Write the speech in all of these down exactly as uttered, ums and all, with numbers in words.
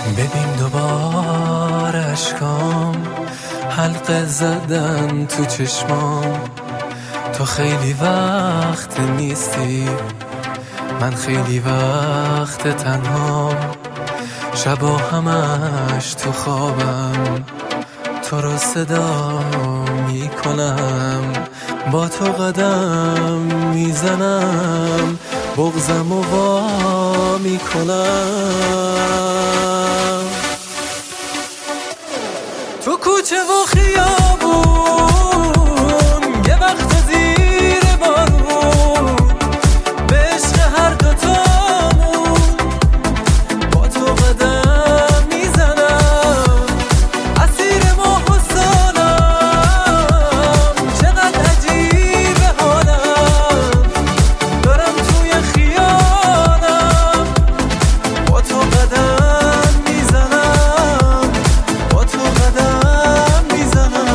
ببین دوباره اشکام حلقه زدن تو چشمام. تو خیلی وقت نیستی، من خیلی وقت تنهام. شبا همش تو خوابم تو رو صدا میکنم، با تو قدم میزنم، بغضم و وا میکنم. تو کوچه و خیابون یه وقت زیر بارون، به عشق هر دوتامون با تو قدم میزنم. اسیر ماه و سالم چقدر عجیبه حالم، دارم توی خیالم با تو قدم میزنم، با تو قدم میزنم.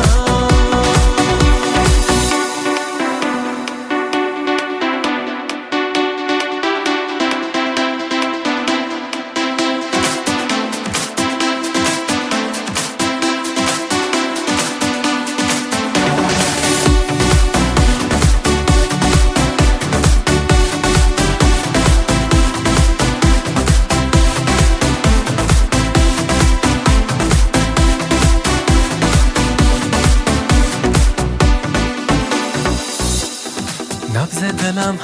نبض دلم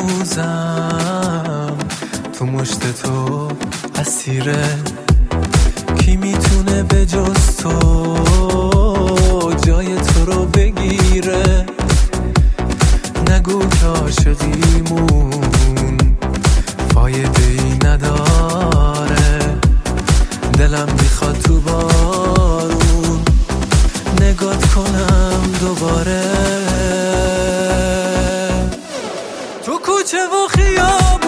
هنوزم تو مشت تو اسیره، کی میتونه به جز تو جای تو رو بگیره؟ نگو که عاشقیمون فایده ای نداره، دلم میخواد تو بارون نگات کنم دوباره. تو کوچه و خیابون